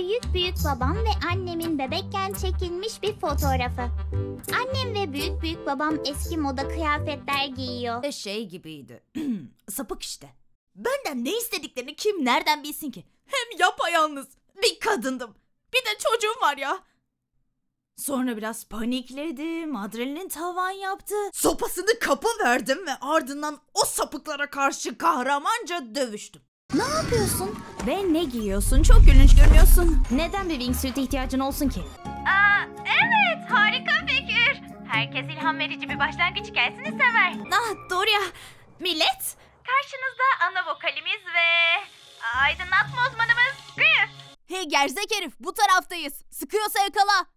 büyük büyük babam ve annemin bebekken çekilmiş bir fotoğrafı. Annem ve büyük büyük babam eski moda kıyafetler giyiyor. Şey gibiydi. Sapık işte. Benden ne istediklerini kim nereden bilsin ki? Hem yapayalnız bir kadındım. Bir de çocuğum var ya. Sonra biraz panikledim. Adrenalin tavan yaptı. Sopasını kapıverdim ve ardından o sapıklara karşı kahramanca dövüştüm. Ne yapıyorsun? Ve ne giyiyorsun? Çok gülünç görünüyorsun. Neden bir wingsuit'e ihtiyacın olsun ki? Evet, harika fikir. Herkes ilham verici bir başlangıç hikayesini sever. Doğru ya. Millet. Karşınızda ana vokalimiz ve aydınlatma uzmanımız Griff. Hey gerzek herif, bu taraftayız. Sıkıyorsa yakala.